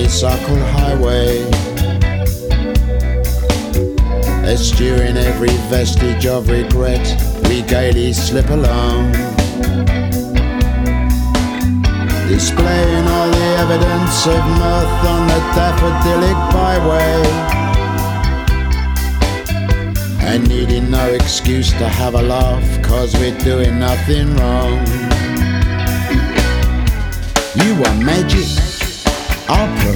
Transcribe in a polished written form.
honeysuckle highway, eschewing every vestige of regret, we gaily slip along, displaying all the evidence of mirth on the daffodilic byway, and needing no excuse to have a laugh, 'cause we're doing nothing wrong. You want magic? I'll